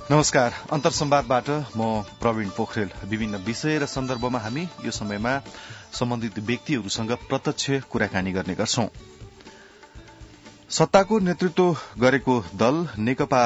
नमस्कार। अन्तरसंवादबाट म प्रवीण पोखरेल। विभिन्न विषय र सन्दर्भमा हामी यो समयमा सम्बन्धित व्यक्तिहरूसँग प्रत्यक्ष कुराकानी गर्ने गर्छौं। सत्ताको नेतृत्व गरेको दल नेकपा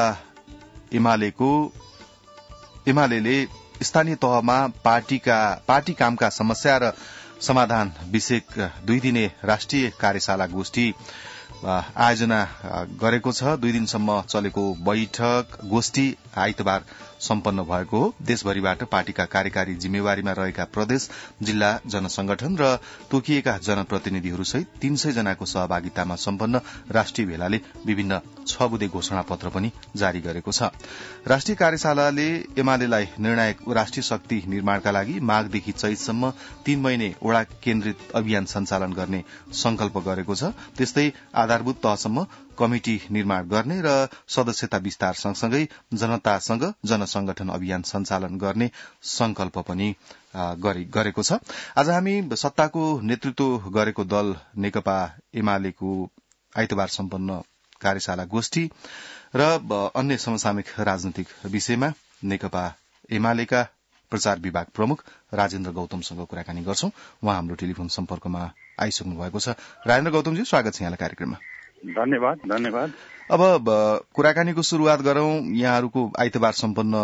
एमाले स्थानीय तहमा पार्टी कामका समस्या र समाधान विषयक 2 दिने राष्ट्रिय कार्यशाला गोष्ठी आयोजना गरेको छ। 2 दिनसम्म चलेको बैठक गोष्ठी आइतबार सम्पन्न भएको हो। देशभरिबाट पार्टीका कार्यकारी जिम्मेवारीमा रहेका प्रदेश, जिल्ला, जनसंगठन र तोकिएका जनप्रतिनिधिहरूसहित 300 जनाको सहभागितामा सम्पन्न राष्ट्रिय भेलाले विभिन्न 6 बुँदे घोषणा पत्र पनि जारी गरेको छ। राष्ट्रिय कार्यशालाले एमालेलाई निर्णायक राष्ट्रिय शक्ति निर्माणका लागि माघदेखि चैतसम्म 3 महिने वडा केन्द्रित अभियान सञ्चालन गर्ने संकल्प गरेको छ। त्यस्तै आधारभूत तहसम्म कमिटी निर्माण गर्ने र सदस्यता विस्तार सँगसँगै जनतासँग जनसंगठन अभियान सञ्चालन गर्ने संकल्प पनि गरेको छ। आज हामी सत्ताको नेतृत्व गरेको दल नेकपा एमालेको आइतबार सम्पन्न कार्यशाला गोष्ठी र अन्य समसामयिक राजनीतिक विषयमा नेकपा एमालेका प्रचार विभाग प्रमुख राजेन्द्र गौतमसँग कुराकानी गर्छौं। उहाँ हाम्रो टेलिफोन सम्पर्कमा आइसक्नु भएको छ। राजेन्द्र गौतमजी, स्वागत छ यहाँलाई कार्यक्रममा। धन्यवाद। अब कुराकानीको शुरूआत गरौं। यहाँहरूको आइतबार सम्पन्न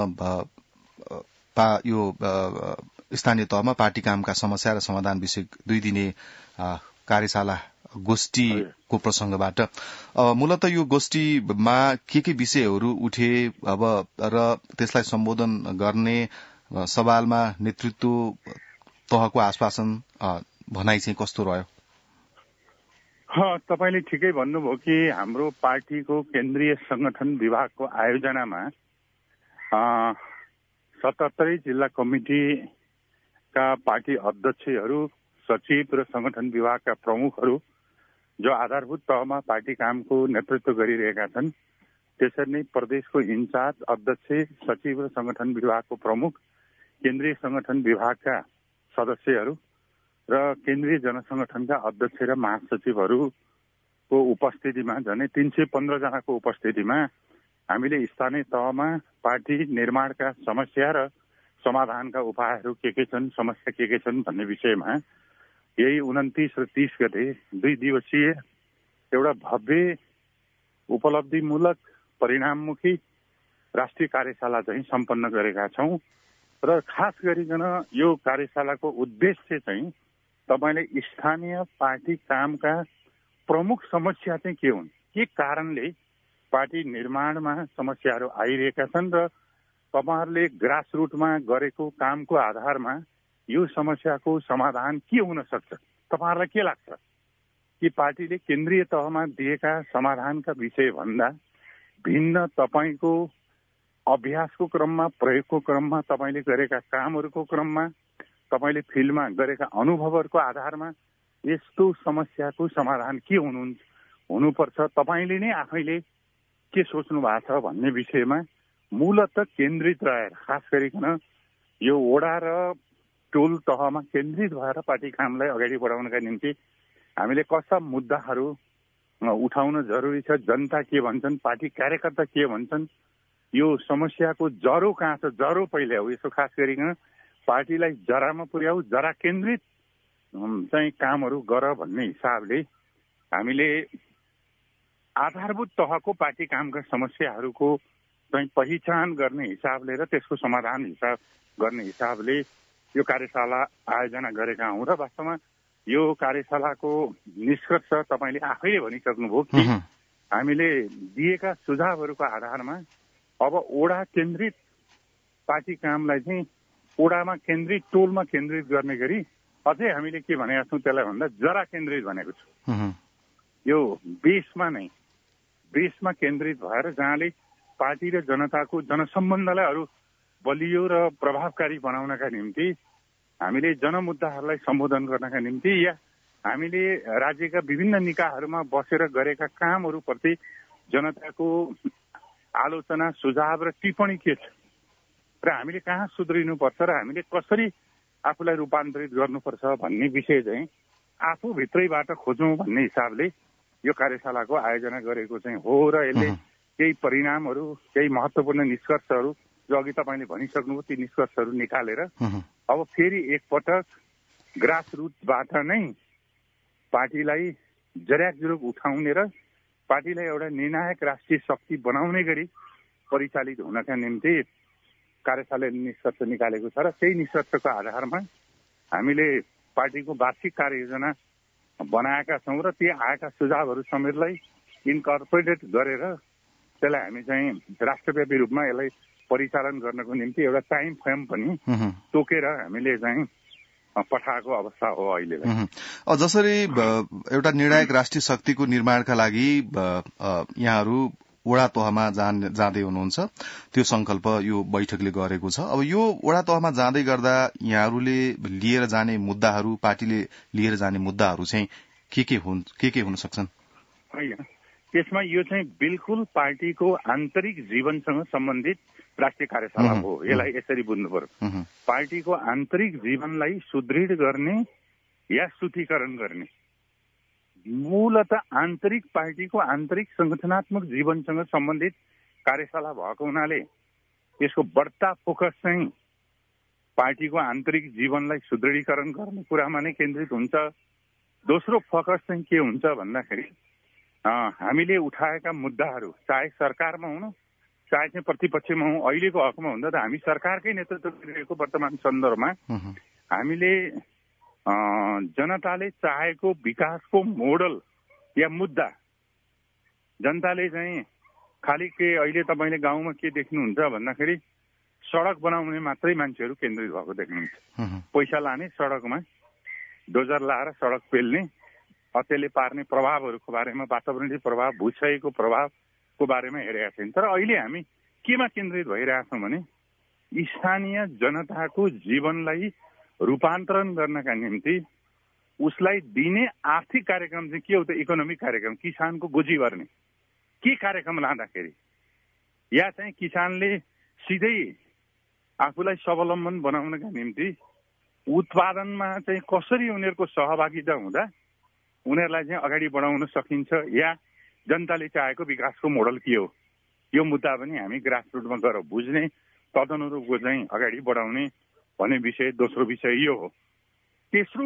यो स्थानीय तहमा पार्टी कामका समस्या र समाधान विषय 2 दिने कार्यशाला गोष्ठीको प्रसंगबाट मूलत यो गोष्ठीमा के विषयहरू उठे अब र त्यसलाई सम्बोधन गर्ने सवालमा नेतृत्व तहको आश्वासन भनाई चाहिँ कस्तो रह्यो? तपाईले ठिकै भन्नुभयो कि हाम्रो पार्टीको केन्द्रीय संगठन विभागको आयोजनामा 77 जिल्ला कमिटीका पार्टी अध्यक्षहरू, सचिव र संगठन विभागका प्रमुखहरू जो आधारभूत तहमा पार्टी कामको नेतृत्व गरिरहेका छन्, त्यसरी नै प्रदेशको इन्चार्ज, अध्यक्ष, सचिव र संगठन विभागको प्रमुख, केन्द्रीय संगठन विभागका सदस्यहरू र केन्द्रीय जनसंगठनका अध्यक्ष र महासचिवहरूको उपस्थितिमा झनै 315 जनाको उपस्थितिमा हामीले स्थानीय तहमा पार्टी निर्माणका समस्या र समाधानका उपायहरू के छन्, समस्या के छन् भन्ने विषयमा यही 29 र 30 गते 2 दिवसीय एउटा भव्य उपलब्धिमूलक परिणाममुखी राष्ट्रिय कार्यशाला चाहिँ सम्पन्न गरेका छौं। र खास गरिकन यो कार्यशालाको उद्देश्य चाहिँ तपाईले स्थानीय पार्टी कामका प्रमुख समस्या चाहिँ के हुन्, के कारणले पार्टी निर्माणमा समस्याहरू आइरहेका छन् र तपाईहरुले ग्रासरुटमा गरेको कामको आधारमा यो समस्याको समाधान के हुन सक्छ, तपाईहरुलाई के लाग्छ कि पार्टीले केन्द्रीय तहमा दिएका समाधानका विषय भन्दा भिन्न तपाईको अभ्यासको क्रममा, प्रयोगको क्रममा, तपाईले गरेका कामहरूको क्रममा, तपाईले फिल्डमा गरेका अनुभवहरूको आधारमा यस्तो समस्याको समाधान के हुनुपर्छ, तपाईले नै आफैले के सोच्नु भएको छ भन्ने विषयमा मूलतः केन्द्रित रहेर, खास गरिकन यो वडा र टोल तहमा केन्द्रित भएर पार्टी कामलाई अगाडि बढाउनका निम्ति हामीले कस्ता मुद्दाहरू उठाउन जरुरी छ, जनता के भन्छन्, पार्टी कार्यकर्ता के भन्छन्, यो समस्याको जरो कहाँ छ, जरो पहिले हो। यसो खास गरिकन पार्टीलाई जरामा पुर्याऊ, जरा केन्द्रित चाहिँ कामहरू गर भन्ने हिसाबले हामीले आधारभूत तहको पार्टी कामका समस्याहरूको चाहिँ पहिचान गर्ने हिसाबले र त्यसको समाधान गर्ने हिसाबले यो कार्यशाला आयोजना गरेका हौं। र वास्तवमा यो कार्यशालाको निष्कर्ष तपाईले आफैले भनिसक्नुभयो कि हामीले दिएका सुझावहरूको आधारमा अब वडा केन्द्रित पार्टी कामलाई चाहिँ वडामा केन्द्रित, टोलमा केन्द्रित गर्ने गरी अझै हामीले के भनेका छौं त्यसलाई भन्दा जरा केन्द्रित भनेको छु। यो बेसमा केन्द्रित भएर जहाँले पार्टी र जनताको जनसम्बन्धलाई अरू बलियो र प्रभावकारी बनाउनका निम्ति हामीले जनमुद्दाहरूलाई सम्बोधन गर्नका निम्ति या हामीले राज्यका विभिन्न निकायहरूमा बसेर गरेका कामहरूप्रति जनताको आलोचना, सुझाव र टिप्पणी के छ र हामीले कहाँ सुध्रिनुपर्छ र हामीले कसरी आफूलाई रूपान्तरित गर्नुपर्छ भन्ने विषय चाहिँ आफूभित्रैबाट खोजौं भन्ने हिसाबले यो कार्यशालाको आयोजना गरेको चाहिँ हो र यसले केही परिणामहरू, केही महत्त्वपूर्ण निष्कर्षहरू जो अघि तपाईँले भनिसक्नुभयो ती निष्कर्षहरू निकालेर अब फेरि एकपटक ग्रासरुटबाट नै पार्टीलाई जर्याकजुरुक उठाउने र पार्टीलाई एउटा निर्णायक राष्ट्रिय शक्ति बनाउने गरी परिचालित हुनका निम्ति कार्यशालाले निष्कर्ष निकालेको छ र त्यही निष्कर्षको आधारमा हामीले पार्टीको वार्षिक कार्ययोजना बनाएका छौँ र ती आएका सुझावहरू समेतलाई इन्कर्पोरेट गरेर त्यसलाई हामी चाहिँ राष्ट्रव्यापी रूपमा यसलाई परिचालन गर्नको निम्ति एउटा टाइम फ्रेम पनि तोकेर हामीले चाहिँ पठाएको अवस्था हो अहिले। जसरी एउटा निर्णायक राष्ट्रिय शक्तिको निर्माणका लागि यहाँहरू वडा तहमा जाँदै हुनुहुन्छ, त्यो संकल्प यो बैठकले गरेको छ। अब यो वडा तहमा जाँदै गर्दा यहाँहरूले लिएर जाने मुद्दाहरू, पार्टीले लिएर जाने मुद्दाहरू चाहिँ के हुन सक्छन्? त्यसमा यो चाहिँ बिल्कुल पार्टीको आन्तरिक जीवनसँग सम्बन्धित राष्ट्रिय कार्यशाला हो। यसलाई यसरी बुझ्नु पर्यो। पार्टीको आन्तरिक जीवनलाई सुदृढ गर्ने या शुद्धिकरण गर्ने, मूलतः आन्तरिक पार्टीको आन्तरिक संगठनात्मक जीवनसँग सम्बन्धित कार्यशाला भएको हुनाले यसको बढ्ता फोकस चाहिँ पार्टीको आन्तरिक जीवनलाई सुदृढीकरण गर्ने कुरामा नै केन्द्रित हुन्छ। दोस्रो फोकस चाहिँ के हुन्छ भन्दाखेरि हामीले उठाएका मुद्दाहरू चाहे सरकारमा हुनु चाहे चाहिँ प्रतिपक्षमा हौँ, अहिलेको हकमा हुँदा त हामी सरकारकै नेतृत्व गरिरहेको वर्तमान सन्दर्भमा हामीले जनताले चाहेको विकासको मोडल या मुद्दा जनताले चाहिँ खालि के अहिले तपाईँले गाउँमा के देख्नुहुन्छ भन्दाखेरि सडक बनाउने मात्रै मान्छेहरू केन्द्रित भएको देख्नुहुन्छ। पैसा लाने सडकमा डोजर लाएर सडक पेल्ने, त्यसले पार्ने प्रभावहरूको बारेमा, वातावरणीय प्रभाव, भूक्षयको प्रभावको बारेमा हेरेका छैन। तर अहिले हामी केमा केन्द्रित भइरहेछौँ भने स्थानीय जनताको जीवनलाई रूपान्तरण गर्नका निम्ति उसलाई दिने आर्थिक कार्यक्रम चाहिँ के हो त? इकोनोमिक कार्यक्रम, किसानको गोजी भर्ने के कार्यक्रम लाँदाखेरि या चाहिँ किसानले सिधै आफूलाई स्वावलम्बन बनाउनका निम्ति उत्पादनमा चाहिँ कसरी उनीहरूको सहभागिता हुँदा उनीहरूलाई चाहिँ अगाडि बढाउन सकिन्छ या जनताले चाहेको विकासको मोडल के हो, यो मुद्दा पनि हामी ग्रासरुटमा गएर बुझ्ने, तदनुरूपको चाहिँ अगाडि बढाउने भन्ने विषय दोस्रो विषय यो हो। तेस्रो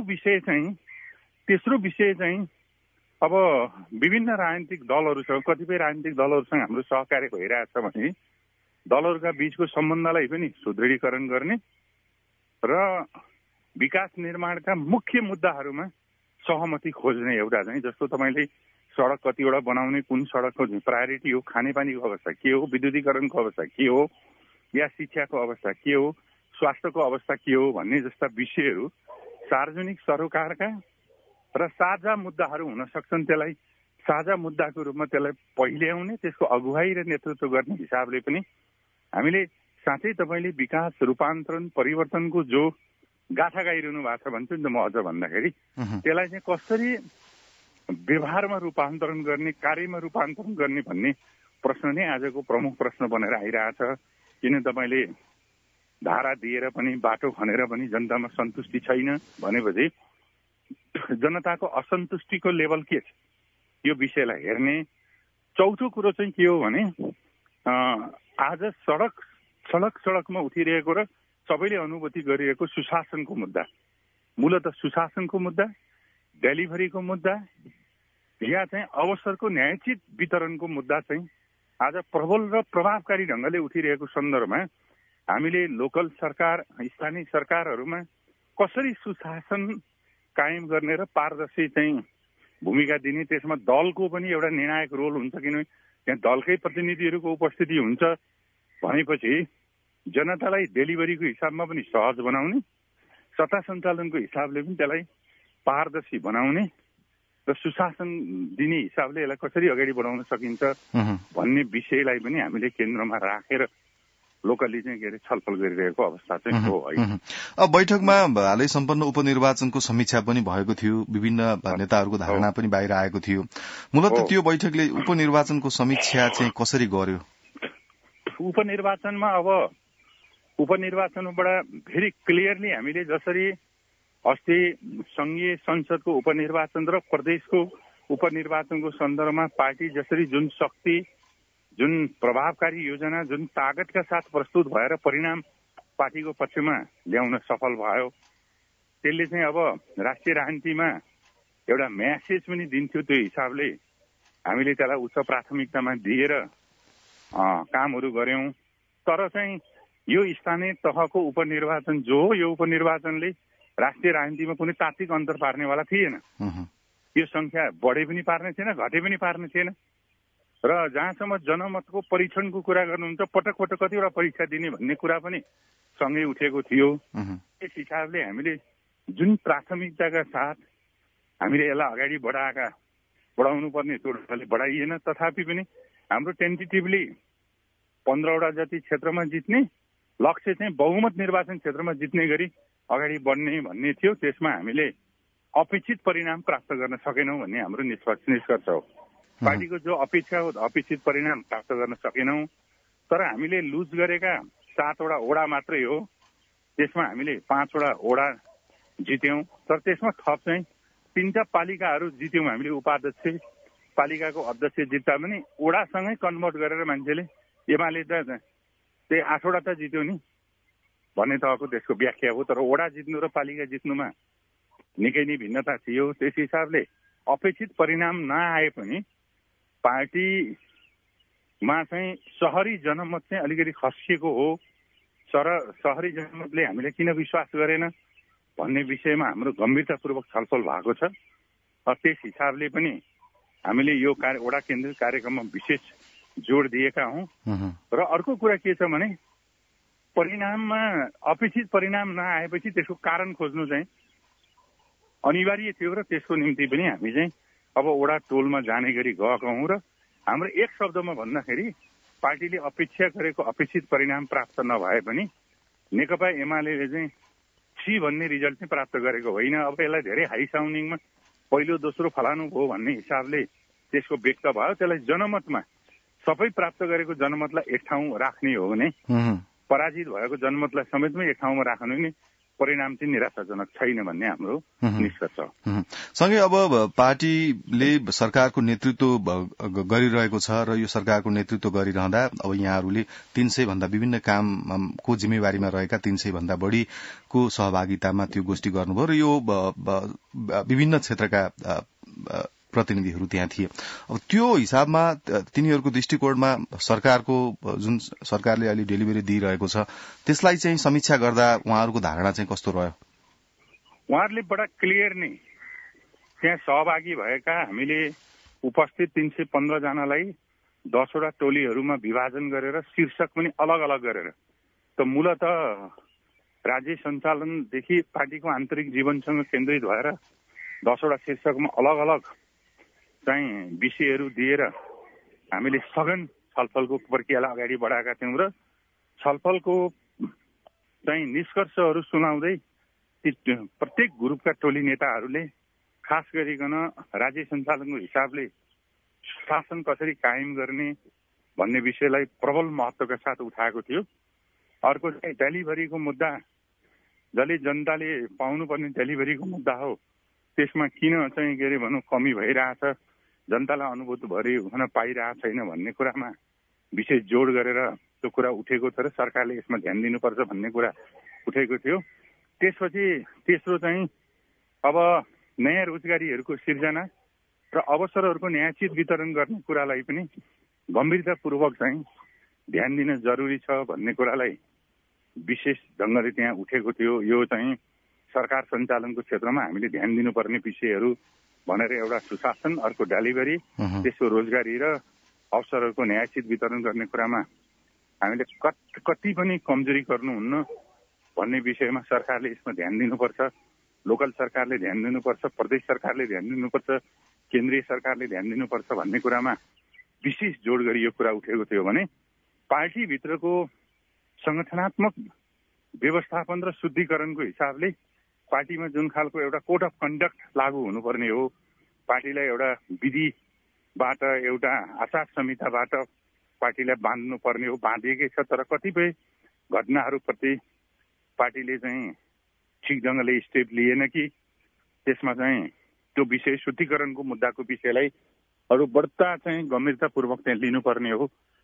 विषय चाहिँ अब विभिन्न राजनीतिक दलहरूसँग, कतिपय राजनीतिक दलहरूसँग हाम्रो सहकार्य भइरहेछ भने दलहरूका बीचको सम्बन्धलाई पनि सुदृढीकरण गर्ने र विकास निर्माणका मुख्य मुद्दाहरूमा सहमति खोज्ने एउटा चाहिँ, जस्तो तपाईँले सडक कतिवटा बनाउने, कुन सडकको प्रायोरिटी हो, खानेपानीको अवस्था के हो, विद्युतीकरणको अवस्था के हो, या शिक्षाको अवस्था के हो, स्वास्थ्यको अवस्था के हो भन्ने जस्ता विषयहरू सार्वजनिक सरोकारका र साझा मुद्दाहरू हुन सक्छन्। त्यसलाई साझा मुद्दाको रूपमा त्यसलाई पहिल्याउने, त्यसको अगुवाई र नेतृत्व गर्ने हिसाबले पनि हामीले साथै तपाईँले विकास रूपान्तरण परिवर्तनको जो गाथा गाइरहनु भएको छ भन्छु नि त म अझ भन्दाखेरि त्यसलाई चाहिँ कसरी व्यवहारमा रूपान्तरण गर्ने, कार्यमा रूपान्तरण गर्ने भन्ने प्रश्न नै आजको प्रमुख प्रश्न बनेर आइरहेछ। किन तपाईँले धारा दिएर पनि बाटो खनेर पनि जनतामा सन्तुष्टि छैन भनेपछि जनताको असन्तुष्टिको लेभल के छ यो विषयलाई हेर्ने। चौथो कुरो चाहिँ के हो भने आज सडकमा उठिरहेको र सबैले अनुभूति गरिरहेको सुशासनको मुद्दा, मूलतः सुशासनको मुद्दा, डेलिभरीको मुद्दा या चाहिँ अवसरको न्यायोचित वितरणको मुद्दा चाहिँ आज प्रबल र प्रभावकारी ढङ्गले उठिरहेको सन्दर्भमा हामीले लोकल सरकार, स्थानीय सरकारहरूमा कसरी सुशासन कायम गर्ने र पारदर्शी चाहिँ भूमिका दिने, त्यसमा दलको पनि एउटा निर्णायक रोल हुन्छ। किनभने त्यहाँ दलकै प्रतिनिधिहरूको उपस्थिति हुन्छ भनेपछि जनतालाई डेलिभरीको हिसाबमा पनि सहज बनाउने, सत्ता सञ्चालनको हिसाबले पनि त्यसलाई पारदर्शी बनाउने र सुशासन दिने हिसाबले यसलाई कसरी अगाडि बढाउन सकिन्छ भन्ने विषयलाई पनि हामीले केन्द्रमा राखेर लोकली चाहिँ के अरे छलफल गरिरहेको अवस्था चाहिँ हो। अब बैठकमा हालै सम्पन्न उपनिर्वाचनको समीक्षा पनि भएको थियो, विभिन्न नेताहरूको धारणा पनि बाहिर आएको थियो। मूलतः त्यो बैठकले उपनिर्वाचनको समीक्षा चाहिँ कसरी गर्यो? उपनिर्वाचनबाट भेरी क्लियरली हामीले जसरी अस्ति संघीय संसदको उपनिर्वाचन र प्रदेशको उपनिर्वाचनको सन्दर्भमा पार्टी जसरी जुन शक्ति जुन प्रभावकारी योजना जुन तागतका साथ प्रस्तुत भएर परिणाम पार्टीको पक्षमा ल्याउन सफल भयो, त्यसले चाहिँ अब राष्ट्रिय राजनीतिमा एउटा म्यासेज पनि दिन्थ्यो। त्यो हिसाबले हामीले त्यसलाई उच्च प्राथमिकतामा दिएर कामहरू गर्यौं। तर चाहिँ यो स्थानीय तहको उपनिर्वाचन जो हो, यो उपनिर्वाचनले राष्ट्रिय राजनीतिमा कुनै तात्विक अन्तर पार्नेवाला थिएन। यो संख्या बढे पनि पार्ने थिएन, घटे पनि पार्ने थिएन। र जहाँसम्म जनमतको परीक्षणको कुरा गर्नुहुन्छ, पटक पटक कतिवटा परीक्षा दिने भन्ने कुरा पनि सँगै उठेको थियो। त्यस हिसाबले हामीले जुन प्राथमिकताका साथ हामीले यसलाई अगाडि बढाउनु पर्ने तोडले बढाइएन। तथापि पनि हाम्रो टेन्टेटिभली 15वटा जति क्षेत्रमा जित्ने लक्ष्य चाहिँ बहुमत निर्वाचन क्षेत्रमा जित्ने गरी अगाडि बढ्ने भन्ने थियो। त्यसमा हामीले अपेक्षित परिणाम प्राप्त गर्न सकेनौं भन्ने हाम्रो निष्कर्ष हो। पार्टीको जो अपेक्षा हो अपेक्षित परिणाम प्राप्त गर्न सकेनौं। तर हामीले लुज गरेका 7वटा वडा मात्रै हो, त्यसमा हामीले 5वटा वडा जित्यौं। तर त्यसमा थप चाहिँ 3टा पालिकाहरू जित्यौं हामीले। उपाध्यक्ष पालिकाको अध्यक्ष जित्दा पनि वडासँगै कन्भर्ट गरेर मान्छेले एमाले त त्यही 8वटा त जित्यो नि भन्ने तहको त्यसको व्याख्या हो। तर वडा जित्नु र पालिका जित्नुमा निकै नै भिन्नता थियो। त्यस हिसाबले अपेक्षित परिणाम नआए पनि पार्टीमा चाहिँ शहरी जनमत चाहिँ अलिकति खसिएको हो। शहरी जनमतले हामीले किन विश्वास गरेन भन्ने विषयमा हाम्रो गम्भीरतापूर्वक छलफल भएको छ। त्यस हिसाबले पनि हामीले यो वडा केन्द्रित कार्यक्रममा विशेष जोड दिएका हौं। र अर्को कुरा के छ भने परिणाममा अपेक्षित परिणाम नआएपछि त्यसको कारण खोज्नु चाहिँ अनिवार्य थियो र त्यसको निम्ति पनि हामी चाहिँ अब वडा टोलमा जाने गरी गएका हौं। र हाम्रो एक शब्दमा भन्दाखेरि पार्टीले अपेक्षा गरेको अपेक्षित परिणाम प्राप्त नभए पनि नेकपा एमाले चाहिँ 3 भन्ने रिजल्ट चाहिँ प्राप्त गरेको होइन। अब यसलाई धेरै हाई साउन्डिङमा पहिलो दोस्रो फलानु भयो भन्ने हिसाबले त्यसको व्यक्त भयो। त्यसलाई जनमतमा सबै प्राप्त गरेको जनमतलाई एक ठाउँ राख्ने हो भने पराजित भएको जनमतलाई समेतमै एक ठाउँमा राख्नु नि परिणाम चाहिँ निराशाजनक छैन भन्ने हाम्रो निष्कर्ष हो। सँगै अब पार्टीले सरकारको नेतृत्व गरिरहेको छ र यो सरकारको नेतृत्व गरिरहँदा अब यहाँहरूले 300 भन्दा विभिन्न कामको जिम्मेवारीमा रहेका 300 भन्दा बढ़ीको सहभागितामा त्यो गोष्ठी गर्नुभयो र यो विभिन्न क्षेत्रका प्रतिनिधिहरू त्यहाँ थिए। अब त्यो हिसाबमा तिनीहरूको दृष्टिकोणमा सरकारको जुन सरकारले अहिले डेलिभरी दिइरहेको छ त्यसलाई चाहिँ समीक्षा गर्दा उहाँहरूको धारणा चाहिँ कस्तो रह्यो? उहाँहरूले बडा क्लियर नै त्यहाँ सहभागी भएका हामीले उपस्थित 315 जनालाई 10वटा टोलीहरूमा विभाजन गरेर शीर्षक पनि अलग अलग गरेर त मूलत राज्य सञ्चालनदेखि पार्टीको आन्तरिक जीवनसँग केन्द्रित भएर 10वटा शीर्षकमा अलग अलग चाहिँ विषयहरू दिएर हामीले सघन छलफलको प्रक्रियालाई अगाडि बढाएका थियौं र छलफलको चाहिँ निष्कर्षहरू सुनाउँदै प्रत्येक ग्रुपका टोली नेताहरूले खास गरिकन राज्य सञ्चालनको हिसाबले शासन कसरी कायम गर्ने भन्ने विषयलाई प्रबल महत्त्वका साथ उठाएको थियो। अर्को चाहिँ डेलिभरीको मुद्दा, जसले जनताले पाउनुपर्ने डेलिभरीको मुद्दा हो, त्यसमा किन चाहिँ के अरे भनौँ कमी भइरहेछ, जनतालाई अनुभूति हुन पाइरहेको छैन भन्ने कुरामा विशेष जोड गरेर त्यो कुरा उठेको थियो र सरकारले यसमा ध्यान दिनुपर्छ भन्ने कुरा उठेको थियो। त्यसपछि तेस्रो चाहिँ अब नयाँ रोजगारीहरूको सिर्जना र अवसरहरूको न्यायोचित वितरण गर्ने कुरालाई पनि गम्भीरतापूर्वक चाहिँ ध्यान दिन जरुरी छ भन्ने कुरालाई विशेष ढङ्गले त्यहाँ उठेको थियो। यो चाहिँ सरकार सञ्चालनको क्षेत्रमा हामीले ध्यान दिनुपर्ने विषयहरू भनेर एउटा सुशासन, अर्को डेलिभरी, त्यसको रोजगारी र अवसरहरूको न्यायोचित वितरण गर्ने कुरामा हामीले कति पनि कमजोरी गर्नुहुन्न भन्ने विषयमा सरकारले यसमा ध्यान दिनुपर्छ। लोकल सरकारले ध्यान दिनुपर्छ, प्रदेश सरकारले ध्यान दिनुपर्छ, केन्द्रीय सरकारले ध्यान दिनुपर्छ भन्ने कुरामा विशेष जोड गरी यो कुरा उठेको थियो भने पार्टीभित्रको संगठनात्मक व्यवस्थापन र शुद्धिकरणको हिसाबले पार्टीमा जुन खालको एउटा कोड अफ कन्डक्ट लागू हुनुपर्ने हो, पार्टीलाई एउटा विधिबाट एउटा आचार संहिताबाट पार्टीलाई बाँध्नु पर्ने हो, बाँधिएकै छ। तर कतिपय घटनाहरूप्रति पार्टीले चाहिँ ठिक ढङ्गले स्टेप लिएन कि त्यसमा चाहिँ त्यो विषय शुद्धिकरणको मुद्दाको विषयलाई अरू बढ्ता चाहिँ गम्भीरतापूर्वक त्यहाँ लिनुपर्ने हो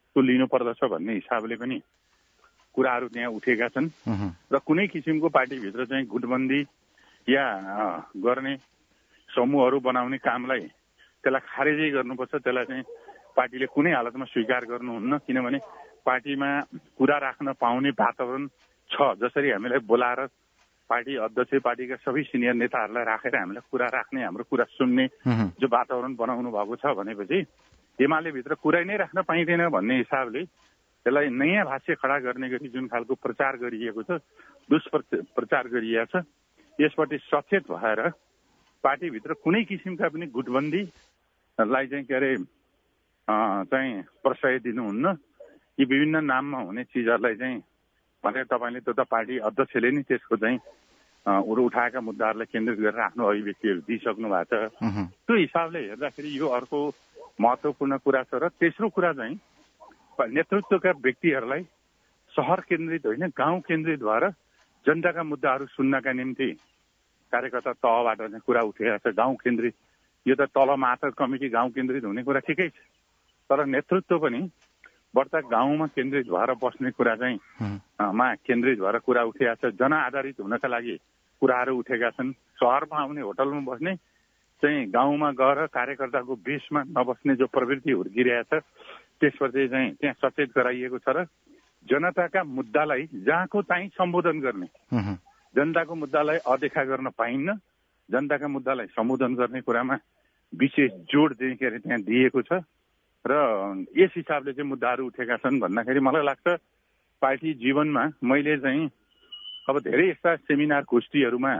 त्यो लिनुपर्दछ भन्ने हिसाबले पनि कुराहरू त्यहाँ उठेका छन् र कुनै किसिमको पार्टीभित्र चाहिँ गुटबन्दी या गर्ने समूहहरू बनाउने कामलाई त्यसलाई खारेजै गर्नुपर्छ। त्यसलाई चाहिँ पार्टीले कुनै हालतमा स्वीकार गर्नुहुन्न, किनभने पार्टीमा कुरा राख्न पाउने वातावरण छ। जसरी हामीलाई बोलाएर पार्टी अध्यक्ष पार्टीका सबै सिनियर नेताहरूलाई राखेर हामीलाई कुरा राख्ने, हाम्रो कुरा सुन्ने जो वातावरण बनाउनु भएको छ भनेपछि एमाले भित्र कुरै नै राख्न पाइँदैन भन्ने हिसाबले त्यसलाई नयाँ भाष्य खडा गर्ने गरी जुन खालको प्रचार गरिएको छ, दुष्प्रचार गरिएको छ, यसपट्टि सचेत भएर पार्टीभित्र कुनै किसिमका पनि गुटबन्दीलाई चाहिँ के अरे चाहिँ प्रशय दिनुहुन्न। यी विभिन्न नाममा हुने चिजहरूलाई चाहिँ भनेर तपाईँले त्यो त पार्टी अध्यक्षले नि त्यसको चाहिँ उठाएका मुद्दाहरूलाई केन्द्रित गरेर आफ्नो अभिव्यक्तिहरू दिइसक्नु भएको छ। त्यो हिसाबले हेर्दाखेरि यो अर्को महत्त्वपूर्ण कुरा छ। र तेस्रो कुरा चाहिँ नेतृत्वका व्यक्तिहरूलाई सहर केन्द्रित होइन, गाउँ केन्द्रित भएर जनताका मुद्दाहरू सुन्नका निम्ति कार्यकर्ता तहबाट चाहिँ कुरा उठेको छ। गाउँ केन्द्रित, यो त तल मात्र कमिटी गाउँ केन्द्रित हुने कुरा ठिकै छ, तर नेतृत्व पनि बढ्ता गाउँमा केन्द्रित भएर बस्ने कुरा चाहिँ मा केन्द्रित भएर कुरा उठेका छ। जनआधारित हुनका लागि कुराहरू उठेका छन्। सहरमा आउने, होटलमा बस्ने चाहिँ गाउँमा गएर कार्यकर्ताको बेसमा नबस्ने जो प्रवृत्ति हुर्किरहेछ, त्यसपछि चाहिँ त्यहाँ सचेत गराइएको छ र जनताका मुद्दालाई जहाँको चाहिँ सम्बोधन गर्ने, जनताको मुद्दालाई अदेखा गर्न पाइन्न, जनताका मुद्दालाई सम्बोधन गर्ने कुरामा विशेष जोड के अरे त्यहाँ दिएको छ। र यस हिसाबले चाहिँ मुद्दाहरू उठेका छन् भन्दाखेरि मलाई लाग्छ पार्टी जीवनमा मैले चाहिँ अब धेरै यस्ता सेमिनार गोष्ठीहरूमा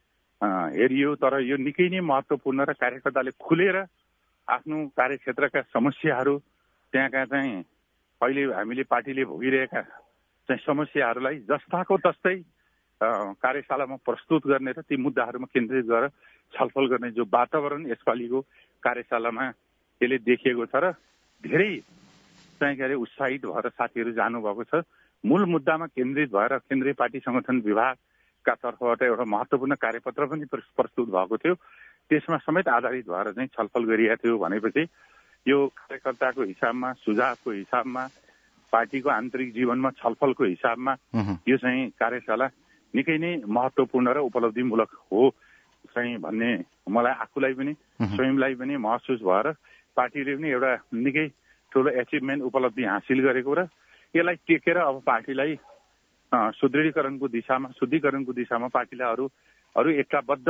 हेरियो, तर यो निकै नै महत्त्वपूर्ण र कार्यकर्ताले खुलेर आफ्नो कार्यक्षेत्रका समस्याहरू, त्यहाँका चाहिँ अहिले हामीले पार्टीले भोगिरहेका चाहिँ समस्याहरूलाई जस्ताको तस्तै कार्यशालामा प्रस्तुत गर्ने र ती मुद्दाहरूमा केन्द्रित गरेर छलफल गर्ने जो वातावरण यसपालिको कार्यशालामा त्यसले देखिएको छ र धेरै चाहिँ के अरे उत्साहित भएर साथीहरू जानुभएको छ। मूल मुद्दामा केन्द्रित भएर केन्द्रीय पार्टी संगठन विभागका तर्फबाट एउटा महत्त्वपूर्ण कार्यपत्र पनि प्रस्तुत भएको थियो, त्यसमा समेत आधारित भएर चाहिँ छलफल गरिएको थियो। भनेपछि यो कार्यकर्ताको हिसाबमा, सुझावको हिसाबमा, पार्टीको आन्तरिक जीवनमा छलफलको हिसाबमा यो चाहिँ कार्यशाला निकै नै महत्त्वपूर्ण र उपलब्धिमूलक हो चाहिँ भन्ने मलाई आफूलाई पनि स्वयंलाई पनि महसुस भएर पार्टीले पनि एउटा निकै ठुलो एचिभमेन्ट उपलब्धि हासिल गरेको र यसलाई टेकेर अब पार्टीलाई शुद्धिकरणको दिशामा पार्टीलाई अरू एकताबद्ध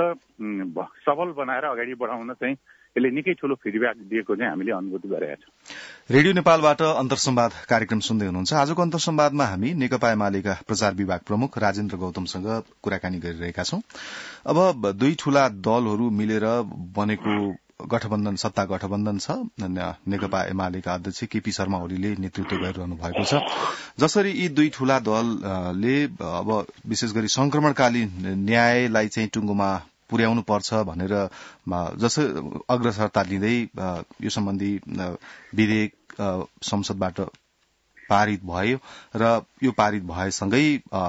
सबल बनाएर अगाडि बढाउन चाहिँ यसले निकै ठुलो फिडब्याक दिएको चाहिँ हामीले अनुभूति गरेका छौँ। रेडियो नेपालबाट अन्तर्संवाद कार्यक्रम सुन्दै हुनुहुन्छ। आजको अन्तर्संवादमा हामी नेकपा एमालेका प्रचार विभाग प्रमुख राजेन्द्र गौतमसँग कुराकानी गरिरहेका छौं। अब दुई ठूला दलहरू मिलेर बनेको गठबन्धन, सत्ता गठबन्धन छ। नेकपा एमालेका अध्यक्ष केपी शर्मा ओलीले नेतृत्व गरिरहनु भएको छ। जसरी यी दुई ठूला दलले अब विशेष गरी संक्रमणकालीन न्यायलाई चाहिँ टुंगोमा पुर्याउनु पर्छ भनेर जसो अग्रसरता लिँदै यो सम्बन्धी विधेयक संसदबाट पारित भयो र यो पारित भएसँगै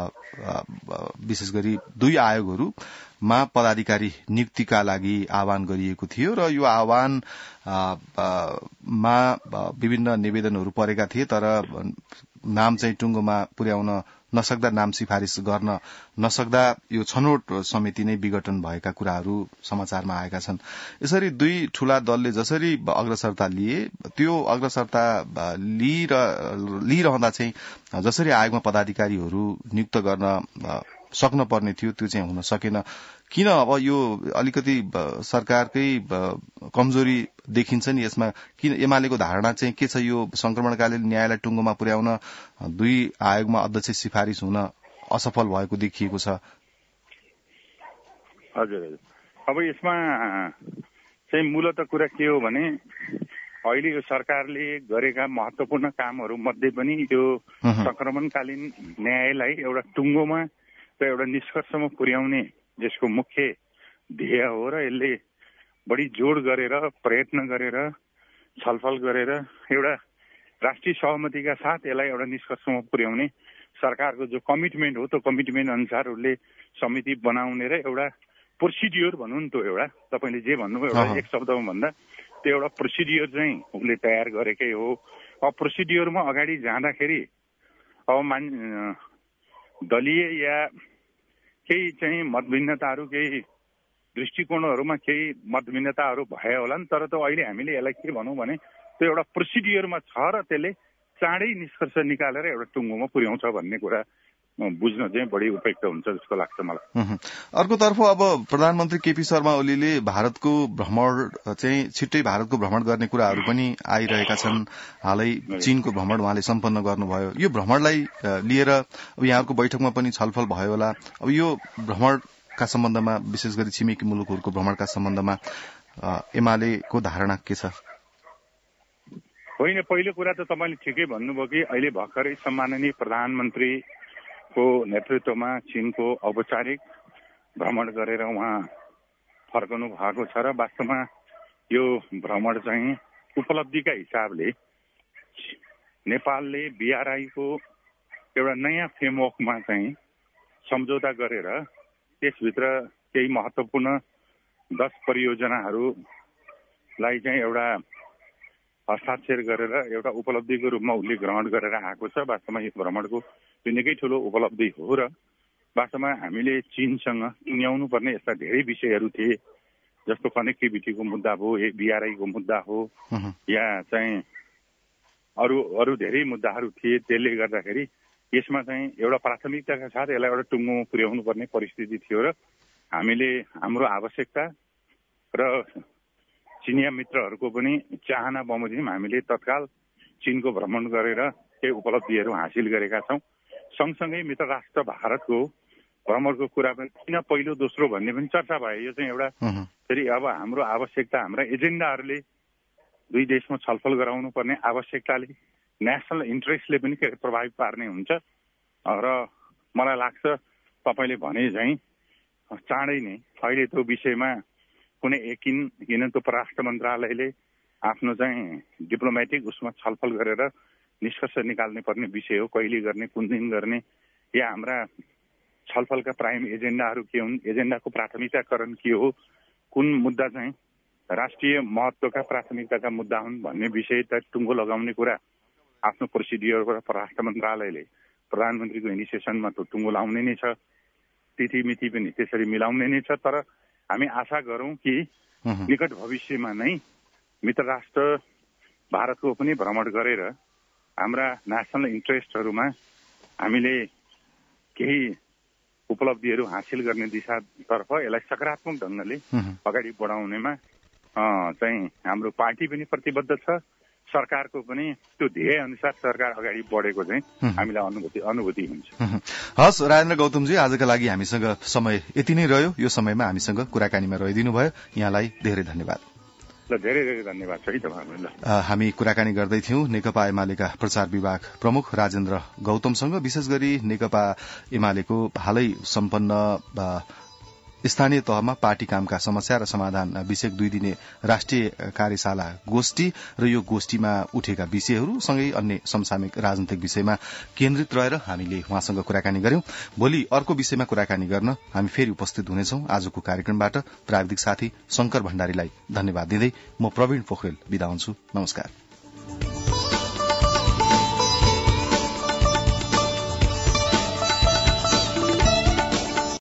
विशेष गरी दुई आयोगहरूमा पदाधिकारी नियुक्तिका लागि आह्वान गरिएको थियो र यो आह्वानमा विभिन्न निवेदनहरू परेका थिए, तर नाम चाहिँ टुंगोमा पुर्याउन नसक्दा, नाम सिफारिश गर्न नसक्दा यो छनौट समिति नै विघटन भएका कुराहरू समाचारमा आएका छन्। यसरी दुई ठूला दलले जसरी अग्रसरता लिए, त्यो अग्रसरता लिइरहँदा चाहिँ जसरी आयोगमा पदाधिकारीहरू नियुक्त गर्न सक्न पर्ने थियो त्यो चाहिँ हुन सकेन। किन अब यो अलिकति सरकारकै कमजोरी देखिन्छ नि यसमा? किन एमालेको धारणा चाहिँ के छ, यो संक्रमणकालीन न्यायलाई टुंगोमा पुर्याउन दुई आयोगमा अध्यक्ष सिफारिश हुन असफल भएको देखिएको छ? हजुर, अब यसमा चाहिँ मूलत कुरा के हो भने अहिले यो सरकारले गरेका महत्त्वपूर्ण कामहरू मध्ये पनि यो संक्रमणकालीन न्यायलाई एउटा टुंगोमा र एउटा निष्कर्षमा पुर्याउने यसको मुख्य ध्येय हो र यसले बढी जोड गरेर, प्रयत्न गरेर, छलफल गरेर एउटा राष्ट्रिय सहमतिका साथ यसलाई एउटा निष्कर्षमा पुर्याउने सरकारको जो कमिटमेन्ट हो, त्यो कमिटमेन्ट अनुसार उसले समिति बनाउने र एउटा प्रोसिड्युर भनौँ न, त्यो एउटा तपाईँले जे भन्नुभयो एउटा एक शब्दमा भन्दा त्यो एउटा प्रोसिडियर चाहिँ उसले तयार गरेकै हो। अब प्रोसिडियरमा अगाडि जाँदाखेरि अब दलीय या केही चाहिँ मतभिन्नताहरू केही दृष्टिकोणहरूमा केही मतभिन्नताहरू भए होला नि, तर त अहिले हामीले यसलाई के भनौँ भने त्यो एउटा प्रोसिडियरमा छ र त्यसले चाँडै निष्कर्ष निकालेर एउटा टुङ्गोमा पुर्याउँछ भन्ने कुरा बुझ्न चाहिँ बढी उपयुक्त हुन्छ जस्तो लाग्छ मलाई। अर्कोतर्फ अब प्रधानमन्त्री केपी शर्मा ओलीले भारतको भ्रमण चाहिँ छिट्टै भारतको भ्रमण गर्ने कुराहरू पनि आइरहेका छन्। हालै चीनको भ्रमण उहाँले सम्पन्न गर्नुभयो। यो भ्रमणलाई लिएर अब यहाँको बैठकमा पनि छलफल भयो होला। अब यो भ्रमणका सम्बन्धमा विशेष गरी छिमेकी मुलुकहरूको भ्रमणका सम्बन्धमा एमालेको धारणा के छ? होइन, पहिलो कुरा त तपाईँले ठिकै भन्नुभयो कि अहिले भर्खरै सम्माननीय प्रधानमन्त्रीको नेतृत्वमा चीनको औपचारिक भ्रमण गरेर उहाँ फर्कनु भएको छ र वास्तवमा यो भ्रमण चाहिँ उपलब्धिका हिसाबले नेपालले बीआरआईको एउटा नयाँ फ्रेमवर्कमा चाहिँ सम्झौता गरेर त्यसभित्र केही महत्त्वपूर्ण 10 परियोजनाहरूलाई चाहिँ एउटा हस्ताक्षर गरेर एउटा उपलब्धिको रूपमा उसले ग्रहण गरेर आएको छ। वास्तवमा यो भ्रमणको त्यो निकै ठुलो उपलब्धि हो र वास्तवमा हामीले चीनसँग टुङ्ग्याउनु पर्ने यस्ता धेरै विषयहरू थिए, जस्तो कनेक्टिभिटीको मुद्दा हो, बीआरआईको मुद्दा हो, या चाहिँ अरू धेरै मुद्दाहरू थिए। त्यसले गर्दाखेरि यसमा चाहिँ एउटा प्राथमिकताका साथ यसलाई एउटा टुङ्गोमा पुर्याउनु पर्ने परिस्थिति थियो र हामीले हाम्रो आवश्यकता र चिनिया मित्रहरूको पनि चाहना बमोजिम हामीले तत्काल चीनको भ्रमण गरेर केही उपलब्धिहरू हासिल गरेका छौँ। सँगसँगै मित्र राष्ट्र भारतको भ्रमणको कुरा पनि किन पहिलो दोस्रो भन्ने पनि चर्चा भयो। यो चाहिँ एउटा फेरि अब हाम्रो आवश्यकता, हाम्रा एजेन्डाहरूले दुई देशमा छलफल गराउनु पर्ने आवश्यकताले नेसनल इन्ट्रेस्टले पनि प्रभावित पार्ने हुन्छ र मलाई लाग्छ तपाईँले भने चाहिँ चाँडै नै अहिले त्यो विषयमा कुनै किन त परराष्ट्र मन्त्रालयले आफ्नो चाहिँ डिप्लोमेटिक उसमा छलफल गरेर निष्कर्ष निकाल्ने पर्ने विषय हो। कहिले गर्ने, कुन दिन गर्ने, या हाम्रा छलफलका प्राइम एजेन्डाहरू के हुन्, एजेन्डाको प्राथमिकताकरण के हो, कुन मुद्दा चाहिँ राष्ट्रिय महत्त्वका प्राथमिकताका मुद्दा हुन् भन्ने विषय त टुङ्गो लगाउने कुरा आफ्नो प्रोसिडियरबाट परराष्ट्र मन्त्रालयले प्रधानमन्त्रीको इनिसिएसनमा त टुङ्गो लाउने नै छ। तिथिमिति पनि त्यसरी मिलाउने नै छ। तर हामी आशा गरौँ कि निकट भविष्यमा नै मित्र राष्ट्र भारतको पनि भ्रमण गरेर हाम्रा नेसनल इन्ट्रेस्टहरूमा हामीले केही उपलब्धिहरू हासिल गर्ने दिशातर्फ यसलाई सकारात्मक ढङ्गले अगाडि बढाउनेमा चाहिँ हाम्रो पार्टी पनि प्रतिबद्ध छ। सरकारको पनि त्यो ध्येय अनुसार सरकार अगाडि बढेको चाहिँ हामीलाई अनुभूति हुन्छ। हस् राजेन्द्र गौतमजी, आजका लागि हामीसँग समय यति नै रह्यो। यो समयमा हामीसँग कुराकानीमा रहिदिनु भयो, यहाँलाई धेरै धन्यवाद। ल, धेरै धेरै धन्यवाद छ है तपाईँहरूलाई। हामी कुराकानी गर्दै थियौं नेकपा एमालेका प्रचार विभाग प्रमुख राजेन्द्र गौतमसँग, विशेष गरी नेकपा एमालेको हालै सम्पन्न स्थानीय तहमा पार्टी कामका समस्या र समाधान विषयक 2 दिने राष्ट्रिय कार्यशाला गोष्ठी र यो गोष्ठीमा उठेका विषयहरू सँगै अन्य समसामयिक राजनैतिक विषयमा केन्द्रित रहेर हामीले उहाँसँग कुराकानी गर्यौं। भोलि अर्को विषयमा कुराकानी गर्न हामी फेरि उपस्थित हुनेछौं। आजको कार्यक्रमबाट प्राविधिक साथी शंकर भण्डारीलाई धन्यवाद दिँदै म प्रवीण पोखरेल बिदा हुन्छु। नमस्कार।